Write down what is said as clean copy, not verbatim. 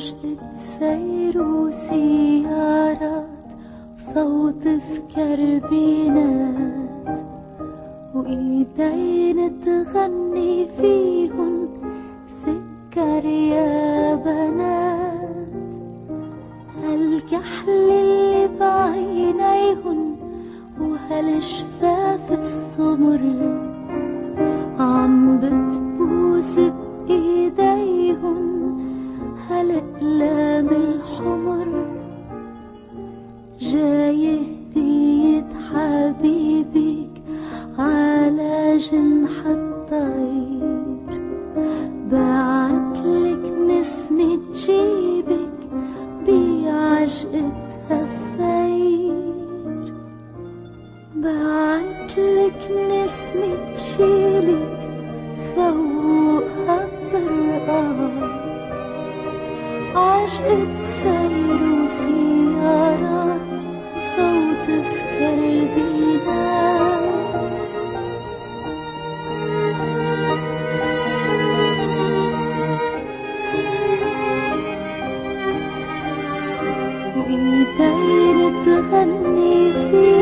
عجقة سير وسيارات بصوت سكربينات، وإيدين تغني فيهن سكر يا بنات. هالكحل اللي بعينيهن وهالشفاف السمر عم بتبوس بإيديهن هالأقلام الحمر. جاي هدية حبيبك على جنح الطير، بعتلك نسمة جيبك بعجقتها السير، بعتلك نسمة شيلك فوقها الطرقات. عجقة سير وسيارات وصوت سكربينات. وإيدين تغني فيها